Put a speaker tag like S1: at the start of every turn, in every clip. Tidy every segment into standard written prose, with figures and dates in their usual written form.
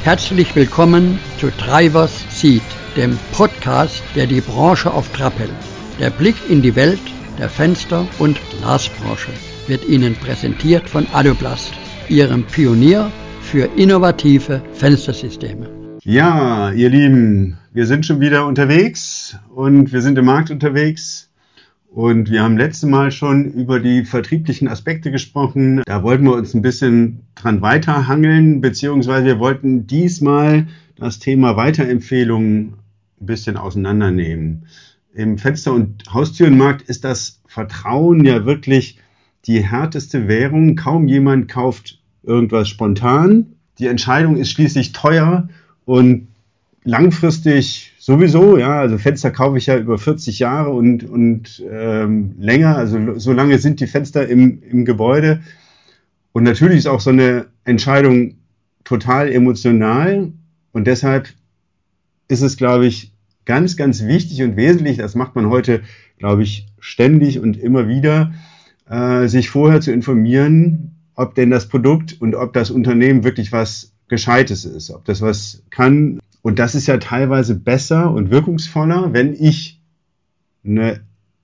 S1: Herzlich willkommen zu Drivers Seat, dem Podcast, der die Branche auf Trab hält. Der Blick in die Welt der Fenster- und Glasbranche wird Ihnen präsentiert von Aluplast, Ihrem Pionier für innovative Fenstersysteme.
S2: Ja, ihr Lieben, wir sind schon wieder unterwegs und wir sind im Markt unterwegs. Und wir haben letztes Mal schon über die vertrieblichen Aspekte gesprochen. Da wollten wir uns ein bisschen dran weiterhangeln, beziehungsweise wir wollten diesmal das Thema Weiterempfehlungen ein bisschen auseinandernehmen. Im Fenster- und Haustürenmarkt ist das Vertrauen ja wirklich die härteste Währung. Kaum jemand kauft irgendwas spontan. Die Entscheidung ist schließlich teuer und langfristig sowieso, ja, also Fenster kaufe ich ja über 40 Jahre und länger, also so lange sind die Fenster im Gebäude. Und natürlich ist auch so eine Entscheidung total emotional und deshalb ist es, glaube ich, ganz, ganz wichtig und wesentlich, das macht man heute, glaube ich, ständig und immer wieder, sich vorher zu informieren, ob denn das Produkt und ob das Unternehmen wirklich was Gescheites ist, ob das was kann. Und das ist ja teilweise besser und wirkungsvoller, wenn ich eine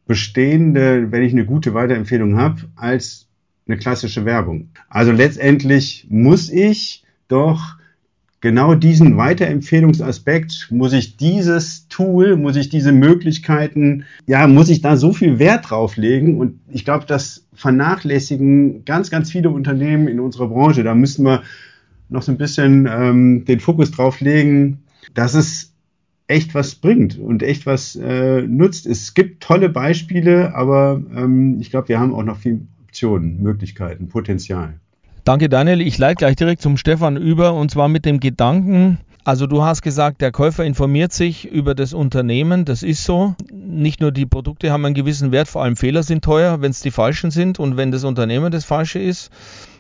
S2: gute Weiterempfehlung habe, als eine klassische Werbung. Also letztendlich muss ich doch genau diesen Weiterempfehlungsaspekt, muss ich dieses Tool, muss ich diese Möglichkeiten, ja, muss ich da so viel Wert drauf legen. Und ich glaube, das vernachlässigen ganz, ganz viele Unternehmen in unserer Branche. Da müssen wir noch so ein bisschen den Fokus drauf legen, dass es echt was bringt und echt was nutzt. Es gibt tolle Beispiele, aber ich glaube, wir haben auch noch viele Optionen, Möglichkeiten, Potenzial.
S3: Danke, Daniel. Ich leite gleich direkt zum Stefan über, und zwar mit dem Gedanken, also du hast gesagt, der Käufer informiert sich über das Unternehmen, das ist so. Nicht nur die Produkte haben einen gewissen Wert, vor allem Fehler sind teuer, wenn es die falschen sind und wenn das Unternehmen das falsche ist.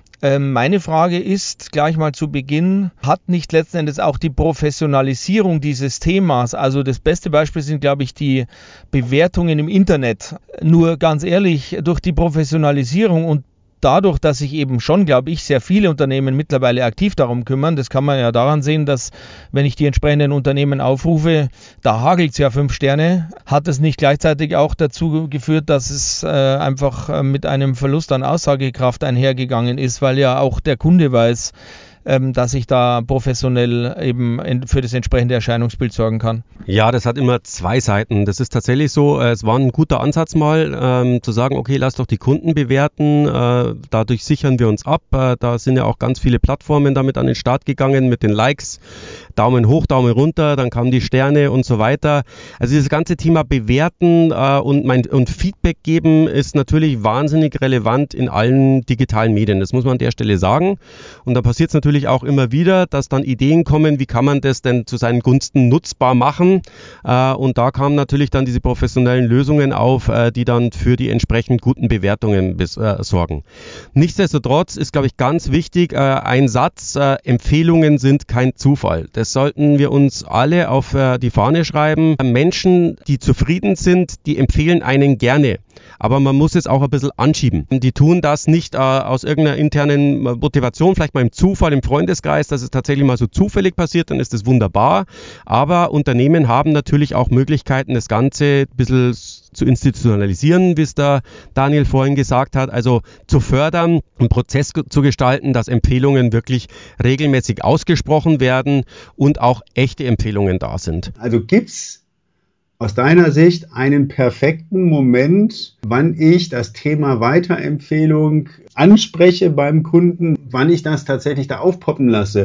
S3: Meine Frage ist gleich mal zu Beginn, hat nicht letzten Endes auch die Professionalisierung dieses Themas, also das beste Beispiel sind, glaube ich, die Bewertungen im Internet. Nur ganz ehrlich, durch die Professionalisierung und dadurch, dass sich eben schon, glaube ich, sehr viele Unternehmen mittlerweile aktiv darum kümmern, das kann man ja daran sehen, dass, wenn ich die entsprechenden Unternehmen aufrufe, da hagelt es ja 5 Sterne, hat es nicht gleichzeitig auch dazu geführt, dass es einfach mit einem Verlust an Aussagekraft einhergegangen ist, weil ja auch der Kunde weiß, dass ich da professionell eben für das entsprechende Erscheinungsbild sorgen kann.
S4: Ja, das hat immer 2 Seiten. Das ist tatsächlich so, es war ein guter Ansatz mal, zu sagen, okay, lass doch die Kunden bewerten, dadurch sichern wir uns ab. Da sind ja auch ganz viele Plattformen damit an den Start gegangen mit den Likes, Daumen hoch, Daumen runter, dann kamen die Sterne und so weiter. Also dieses ganze Thema bewerten und Feedback geben ist natürlich wahnsinnig relevant in allen digitalen Medien. Das muss man an der Stelle sagen. Und da passiert es natürlich auch immer wieder, dass dann Ideen kommen, wie kann man das denn zu seinen Gunsten nutzbar machen. Und da kamen natürlich dann diese professionellen Lösungen auf, die dann für die entsprechend guten Bewertungen sorgen. Nichtsdestotrotz ist, glaube ich, ganz wichtig, ein Satz, Empfehlungen sind kein Zufall. Das sollten wir uns alle auf die Fahne schreiben. Menschen, die zufrieden sind, die empfehlen einen gerne. Aber man muss es auch ein bisschen anschieben. Die tun das nicht aus irgendeiner internen Motivation, vielleicht mal im Zufall, im Freundeskreis, dass es tatsächlich mal so zufällig passiert, dann ist das wunderbar. Aber Unternehmen haben natürlich auch Möglichkeiten, das Ganze ein bisschen zu institutionalisieren, wie es der Daniel vorhin gesagt hat, also zu fördern, einen Prozess zu gestalten, dass Empfehlungen wirklich regelmäßig ausgesprochen werden und auch echte Empfehlungen da sind.
S2: Also gibt's aus deiner Sicht einen perfekten Moment, wann ich das Thema Weiterempfehlung anspreche beim Kunden, wann ich das tatsächlich da aufpoppen lasse?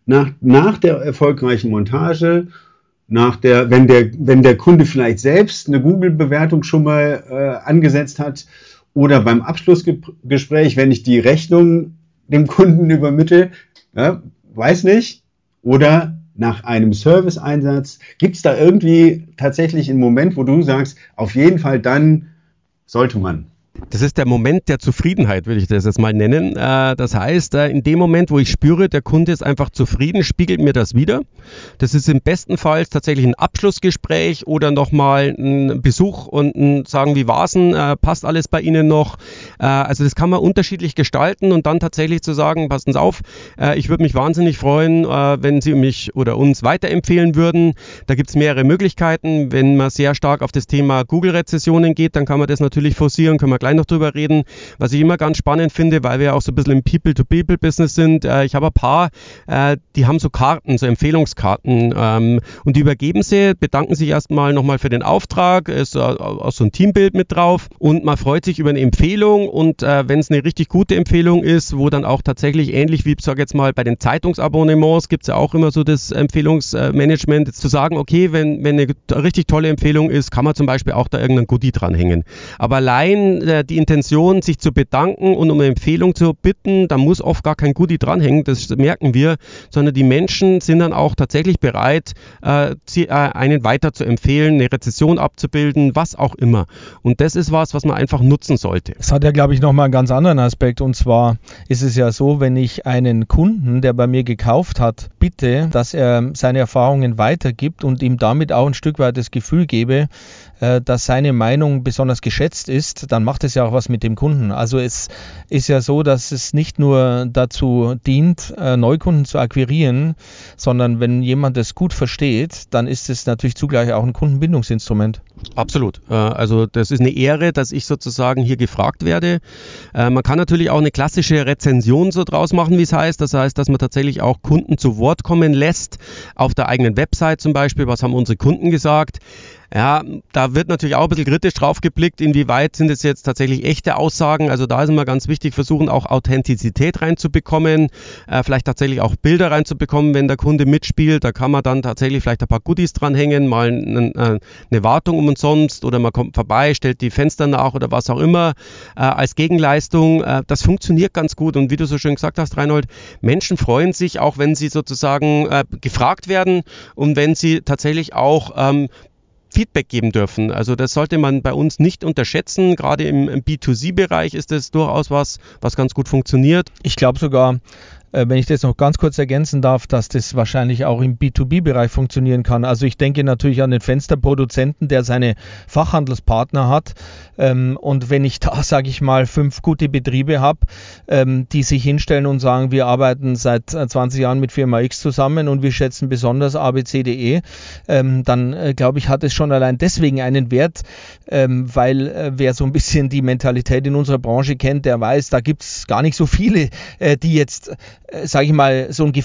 S2: Nach der erfolgreichen Montage, wenn der Kunde vielleicht selbst eine Google-Bewertung schon mal angesetzt hat, oder beim Abschlussgespräch, wenn ich die Rechnung dem Kunden übermittle, ja, weiß nicht, oder nach einem Serviceeinsatz. Gibt es da irgendwie tatsächlich einen Moment, wo du sagst, auf jeden Fall dann sollte man?
S4: Das ist der Moment der Zufriedenheit, würde ich das jetzt mal nennen. Das heißt, in dem Moment, wo ich spüre, der Kunde ist einfach zufrieden, spiegelt mir das wieder. Das ist im besten Fall tatsächlich ein Abschlussgespräch oder nochmal ein Besuch und sagen, wie war's denn, passt alles bei Ihnen noch? Also das kann man unterschiedlich gestalten und dann tatsächlich zu sagen, passen Sie auf, ich würde mich wahnsinnig freuen, wenn Sie mich oder uns weiterempfehlen würden. Da gibt es mehrere Möglichkeiten. Wenn man sehr stark auf das Thema Google-Rezessionen geht, dann kann man das natürlich forcieren, können wir gleich noch drüber reden. Was ich immer ganz spannend finde, weil wir ja auch so ein bisschen im People-to-People-Business sind, ich habe ein paar, die haben so Karten, so Empfehlungskarten und die übergeben sie, bedanken sich erstmal nochmal für den Auftrag, ist auch so ein Teambild mit drauf und man freut sich über eine Empfehlung und wenn es eine richtig gute Empfehlung ist, wo dann auch tatsächlich ähnlich wie, ich sage jetzt mal, bei den Zeitungsabonnements gibt es ja auch immer so das Empfehlungsmanagement, jetzt zu sagen, okay, wenn eine richtig tolle Empfehlung ist, kann man zum Beispiel auch da irgendein Goodie dranhängen. Aber allein die Intention, sich zu bedanken und um eine Empfehlung zu bitten, da muss oft gar kein Goodie dranhängen, das merken wir, sondern die Menschen sind dann auch tatsächlich bereit, einen weiter zu empfehlen, eine Rezession abzubilden, was auch immer. Und das ist was man einfach nutzen sollte.
S3: Es hat ja, glaube ich, nochmal einen ganz anderen Aspekt. Und zwar ist es ja so, wenn ich einen Kunden, der bei mir gekauft hat, bitte, dass er seine Erfahrungen weitergibt und ihm damit auch ein Stück weit das Gefühl gebe, dass seine Meinung besonders geschätzt ist, dann macht es ja auch was mit dem Kunden. Also es ist ja so, dass es nicht nur dazu dient, Neukunden zu akquirieren, sondern wenn jemand das gut versteht, dann ist es natürlich zugleich auch ein Kundenbindungsinstrument.
S4: Absolut. Also das ist eine Ehre, dass ich sozusagen hier gefragt werde. Man kann natürlich auch eine klassische Rezension so draus machen, wie es heißt. Das heißt, dass man tatsächlich auch Kunden zu Wort kommen lässt. Auf der eigenen Website zum Beispiel, was haben unsere Kunden gesagt? Ja, da wird natürlich auch ein bisschen kritisch drauf geblickt, inwieweit sind es jetzt tatsächlich echte Aussagen. Also da ist immer ganz wichtig, versuchen auch Authentizität reinzubekommen, vielleicht tatsächlich auch Bilder reinzubekommen, wenn der Kunde mitspielt. Da kann man dann tatsächlich vielleicht ein paar Goodies dranhängen, mal eine Wartung umsonst oder man kommt vorbei, stellt die Fenster nach oder was auch immer als Gegenleistung. Das funktioniert ganz gut und wie du so schön gesagt hast, Reinhold, Menschen freuen sich auch, wenn sie sozusagen gefragt werden und wenn sie tatsächlich auch Feedback geben dürfen. Also das sollte man bei uns nicht unterschätzen. Gerade im B2C-Bereich ist das durchaus was ganz gut funktioniert.
S3: Ich glaube sogar, wenn ich das noch ganz kurz ergänzen darf, dass das wahrscheinlich auch im B2B-Bereich funktionieren kann. Also ich denke natürlich an den Fensterproduzenten, der seine Fachhandelspartner hat. Und wenn ich da, sage ich mal, 5 gute Betriebe habe, die sich hinstellen und sagen, wir arbeiten seit 20 Jahren mit Firma X zusammen und wir schätzen besonders ABCDE, dann glaube ich, hat es schon allein deswegen einen Wert, weil wer so ein bisschen die Mentalität in unserer Branche kennt, der weiß, da gibt es gar nicht so viele, die jetzt sage ich mal, so eine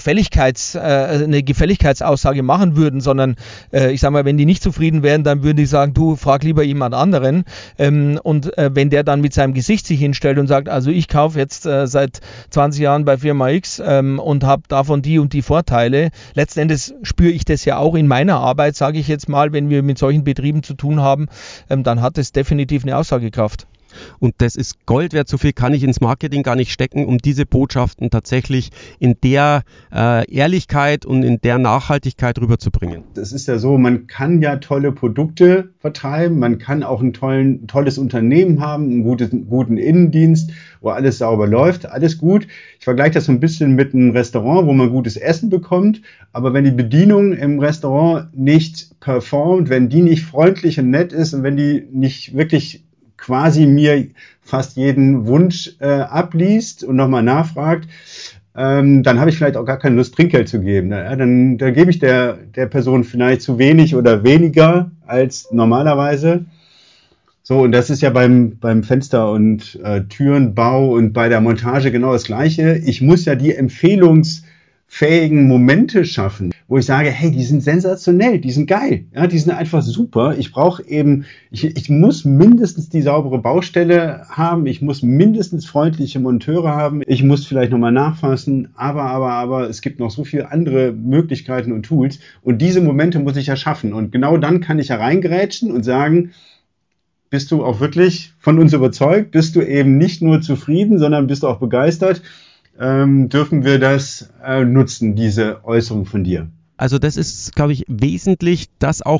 S3: Gefälligkeitsaussage machen würden, sondern ich sage mal, wenn die nicht zufrieden wären, dann würden die sagen, du, frag lieber jemand anderen. Und wenn der dann mit seinem Gesicht sich hinstellt und sagt, also ich kaufe jetzt seit 20 Jahren bei Firma X und habe davon die und die Vorteile, letzten Endes spüre ich das ja auch in meiner Arbeit, sage ich jetzt mal, wenn wir mit solchen Betrieben zu tun haben, dann hat es definitiv eine Aussagekraft.
S4: Und das ist Gold wert, so viel kann ich ins Marketing gar nicht stecken, um diese Botschaften tatsächlich in der Ehrlichkeit und in der Nachhaltigkeit rüberzubringen.
S2: Das ist ja so, man kann ja tolle Produkte vertreiben, man kann auch ein tolles Unternehmen haben, einen guten Innendienst, wo alles sauber läuft, alles gut. Ich vergleiche das so ein bisschen mit einem Restaurant, wo man gutes Essen bekommt, aber wenn die Bedienung im Restaurant nicht performt, wenn die nicht freundlich und nett ist und wenn die nicht wirklich quasi mir fast jeden Wunsch abliest und nochmal nachfragt, dann habe ich vielleicht auch gar keine Lust, Trinkgeld zu geben. Dann gebe ich der Person vielleicht zu wenig oder weniger als normalerweise. So, und das ist ja beim Fenster- und Türenbau und bei der Montage genau das Gleiche. Ich muss ja die empfehlungsfähigen Momente schaffen, wo ich sage, hey, die sind sensationell, die sind geil, ja, die sind einfach super. Ich brauche eben, ich muss mindestens die saubere Baustelle haben, ich muss mindestens freundliche Monteure haben, ich muss vielleicht nochmal nachfassen, aber es gibt noch so viele andere Möglichkeiten und Tools und diese Momente muss ich ja schaffen und genau dann kann ich ja reingrätschen und sagen, bist du auch wirklich von uns überzeugt, bist du eben nicht nur zufrieden, sondern bist du auch begeistert, dürfen wir das nutzen, diese Äußerung von dir?
S4: Also das ist, glaube ich, wesentlich, das auch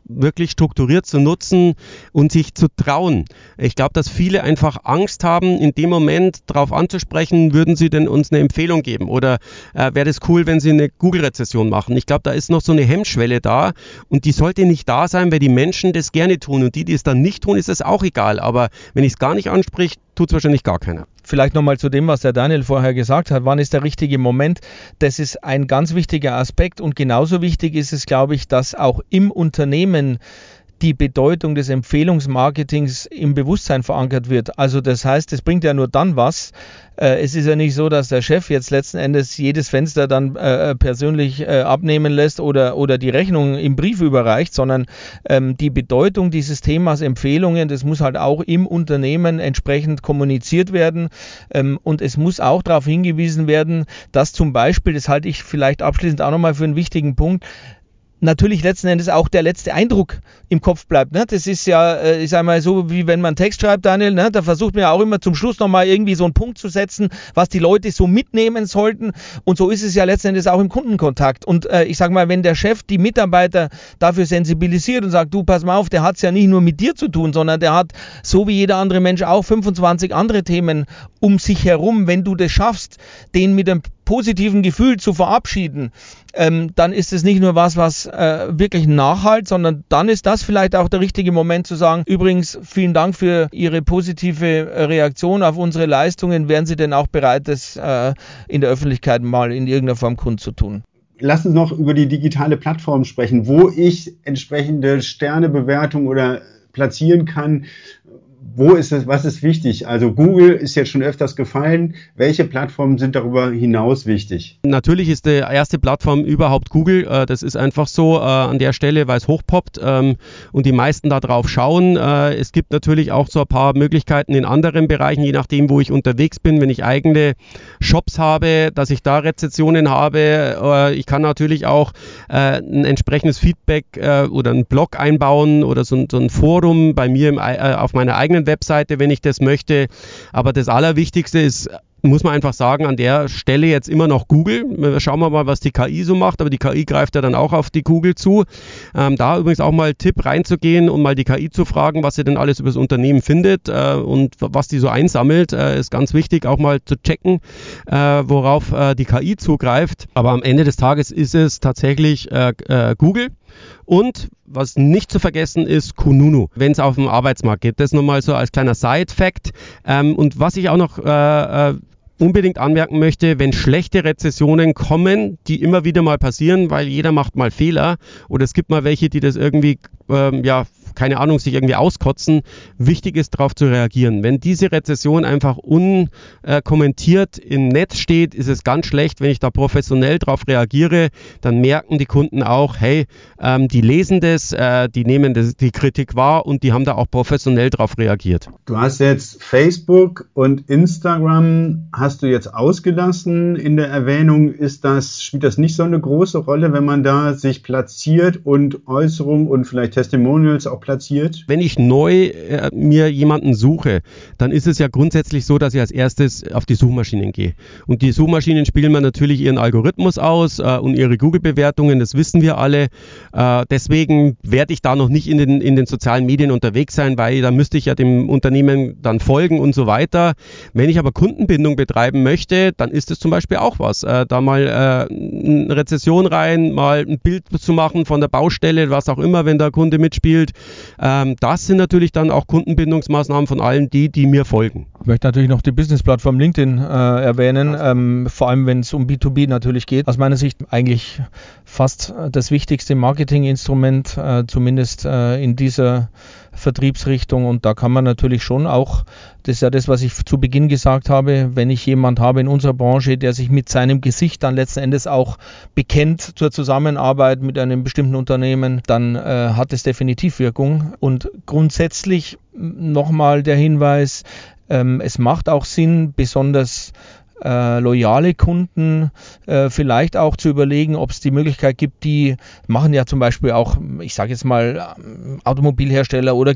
S4: wirklich strukturiert zu nutzen und sich zu trauen. Ich glaube, dass viele einfach Angst haben, in dem Moment darauf anzusprechen, würden Sie denn uns eine Empfehlung geben oder wäre das cool, wenn Sie eine Google-Rezession machen. Ich glaube, da ist noch so eine Hemmschwelle da und die sollte nicht da sein, weil die Menschen das gerne tun und die es dann nicht tun, ist es auch egal. Aber wenn ich es gar nicht anspreche, tut es wahrscheinlich gar keiner.
S3: Vielleicht nochmal zu dem, was der Daniel vorher gesagt hat. Wann ist der richtige Moment? Das ist ein ganz wichtiger Aspekt und genauso wichtig ist es, glaube ich, dass auch im Unternehmen die Bedeutung des Empfehlungsmarketings im Bewusstsein verankert wird. Also das heißt, es bringt ja nur dann was. Es ist ja nicht so, dass der Chef jetzt letzten Endes jedes Fenster dann persönlich abnehmen lässt oder die Rechnung im Brief überreicht, sondern die Bedeutung dieses Themas Empfehlungen, das muss halt auch im Unternehmen entsprechend kommuniziert werden und es muss auch darauf hingewiesen werden, dass zum Beispiel, das halte ich vielleicht abschließend auch nochmal für einen wichtigen Punkt, natürlich letzten Endes auch der letzte Eindruck im Kopf bleibt. Ne? Das ist ja, ich sag mal so, wie wenn man Text schreibt, Daniel, ne? Da versucht man ja auch immer zum Schluss nochmal irgendwie so einen Punkt zu setzen, was die Leute so mitnehmen sollten. Und so ist es ja letzten Endes auch im Kundenkontakt. Und ich sag mal, wenn der Chef die Mitarbeiter dafür sensibilisiert und sagt, du, pass mal auf, der hat es ja nicht nur mit dir zu tun, sondern der hat, so wie jeder andere Mensch auch, 25 andere Themen um sich herum. Wenn du das schaffst, den mit einem positiven Gefühl zu verabschieden, dann ist es nicht nur was wirklich nachhalt, sondern dann ist das vielleicht auch der richtige Moment zu sagen, übrigens, vielen Dank für Ihre positive Reaktion auf unsere Leistungen. Wären Sie denn auch bereit, das in der Öffentlichkeit mal in irgendeiner Form kundzutun?
S2: Lass uns noch über die digitale Plattform sprechen, wo ich entsprechende Sternebewertungen oder platzieren kann. Wo ist es, was ist wichtig? Also Google ist jetzt schon öfters gefallen. Welche Plattformen sind darüber hinaus wichtig?
S4: Natürlich ist die erste Plattform überhaupt Google. Das ist einfach so an der Stelle, weil es hochpoppt und die meisten da drauf schauen. Es gibt natürlich auch so ein paar Möglichkeiten in anderen Bereichen, je nachdem, wo ich unterwegs bin. Wenn ich eigene Shops habe, dass ich da Rezensionen habe. Ich kann natürlich auch ein entsprechendes Feedback oder einen Blog einbauen oder so ein Forum bei mir auf meiner eigenen Webseite, wenn ich das möchte. Aber das Allerwichtigste ist, muss man einfach sagen, an der Stelle jetzt immer noch Google. Schauen wir mal, was die KI so macht, aber die KI greift ja dann auch auf die Google zu. Da übrigens auch mal Tipp reinzugehen und mal die KI zu fragen, was sie denn alles über das Unternehmen findet und was die so einsammelt, ist ganz wichtig, auch mal zu checken, worauf die KI zugreift. Aber am Ende des Tages ist es tatsächlich Google. Und was nicht zu vergessen ist, Kununu, wenn es auf dem Arbeitsmarkt geht. Das nochmal so als kleiner Side-Fact. Und was ich auch noch unbedingt anmerken möchte, wenn schlechte Rezessionen kommen, die immer wieder mal passieren, weil jeder macht mal Fehler oder es gibt mal welche, die das irgendwie, keine Ahnung, sich irgendwie auskotzen. Wichtig ist, darauf zu reagieren. Wenn diese Rezession einfach unkommentiert im Netz steht, ist es ganz schlecht. Wenn ich da professionell darauf reagiere, dann merken die Kunden auch, hey, die lesen das, die nehmen die Kritik wahr und die haben da auch professionell darauf reagiert.
S2: Du hast jetzt Facebook und Instagram hast du jetzt ausgelassen in der Erwähnung. Spielt das nicht so eine große Rolle, wenn man da sich platziert und Äußerungen und vielleicht Testimonials auch platziert?
S4: Wenn ich neu mir jemanden suche, dann ist es ja grundsätzlich so, dass ich als erstes auf die Suchmaschinen gehe. Und die Suchmaschinen spielen mir natürlich ihren Algorithmus aus und ihre Google-Bewertungen, das wissen wir alle. Deswegen werde ich da noch nicht in den sozialen Medien unterwegs sein, weil da müsste ich ja dem Unternehmen dann folgen und so weiter. Wenn ich aber Kundenbindung betreiben möchte, dann ist es zum Beispiel auch was. Da mal eine Rezession rein, mal ein Bild zu machen von der Baustelle, was auch immer, wenn der Kunde mitspielt. Das sind natürlich dann auch Kundenbindungsmaßnahmen von allen die mir folgen.
S3: Ich möchte natürlich noch die Business-Plattform LinkedIn erwähnen, vor allem wenn es um B2B natürlich geht. Aus meiner Sicht eigentlich fast das wichtigste Marketinginstrument, zumindest in dieser Vertriebsrichtung, und da kann man natürlich schon auch, das ist ja das, was ich zu Beginn gesagt habe, wenn ich jemand habe in unserer Branche, der sich mit seinem Gesicht dann letzten Endes auch bekennt zur Zusammenarbeit mit einem bestimmten Unternehmen, dann hat es definitiv Wirkung. Und grundsätzlich nochmal der Hinweis, es macht auch Sinn, besonders loyale Kunden, vielleicht auch zu überlegen, ob es die Möglichkeit gibt, die machen ja zum Beispiel auch, ich sage jetzt mal, Automobilhersteller oder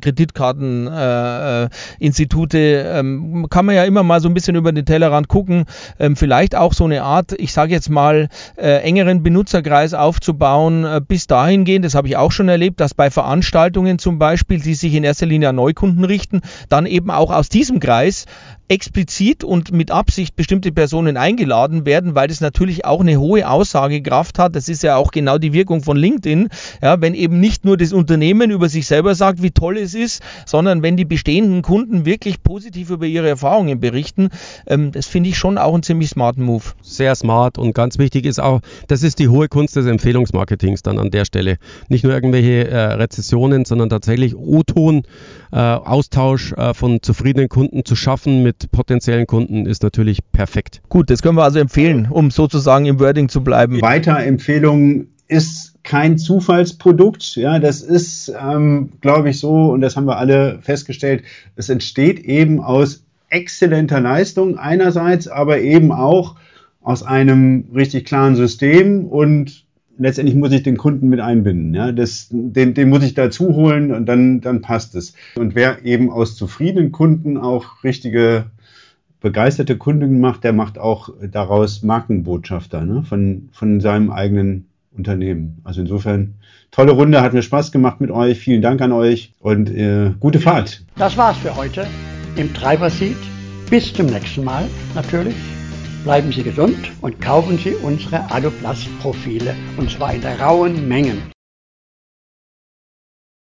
S3: Kreditkarteninstitute, kann man ja immer mal so ein bisschen über den Tellerrand gucken, vielleicht auch so eine Art, ich sage jetzt mal, engeren Benutzerkreis aufzubauen, bis dahin gehen, das habe ich auch schon erlebt, dass bei Veranstaltungen zum Beispiel, die sich in erster Linie an Neukunden richten, dann eben auch aus diesem Kreis explizit und mit Absicht bestimmte Personen eingeladen werden, weil das natürlich auch eine hohe Aussagekraft hat. Das ist ja auch genau die Wirkung von LinkedIn, ja, wenn eben nicht nur das Unternehmen über sich selber sagt, wie toll es ist, sondern wenn die bestehenden Kunden wirklich positiv über ihre Erfahrungen berichten. Das finde ich schon auch einen ziemlich smarten Move.
S4: Sehr smart, und ganz wichtig ist auch, das ist die hohe Kunst des Empfehlungsmarketings dann an der Stelle. Nicht nur irgendwelche Rezessionen, sondern tatsächlich O-Ton, Austausch von zufriedenen Kunden zu schaffen mit potenziellen Kunden ist natürlich perfekt.
S3: Gut, das können wir also empfehlen, um sozusagen im Wording zu bleiben.
S2: Weiterempfehlung ist kein Zufallsprodukt. Ja, das ist, glaube ich, so, und das haben wir alle festgestellt, es entsteht eben aus exzellenter Leistung einerseits, aber eben auch aus einem richtig klaren System, und letztendlich muss ich den Kunden mit einbinden. Ja, den muss ich dazu holen, und dann passt es. Und wer eben aus zufriedenen Kunden auch richtige begeisterte Kunden macht, der macht auch daraus Markenbotschafter, ne, von seinem eigenen Unternehmen. Also insofern, tolle Runde, hat mir Spaß gemacht mit euch. Vielen Dank an euch und gute Fahrt.
S1: Das war's für heute im Treiber-Seat. Bis zum nächsten Mal natürlich. Bleiben Sie gesund und kaufen Sie unsere Aluplast-Profile, und zwar in rauen Mengen.